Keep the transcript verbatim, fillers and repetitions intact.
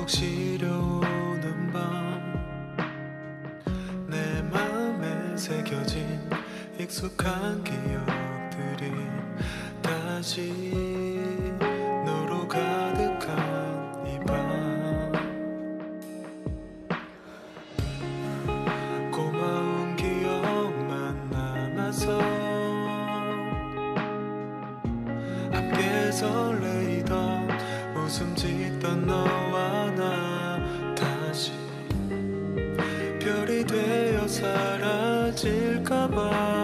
시려오는 밤 내 맘에 새겨진 익숙한 기억들이 다시 너로 가득한 이 밤 고마운 기억만 남아서 함께 설레이던 웃음 짓던 너와 나 다시 별이 되어 사라질까봐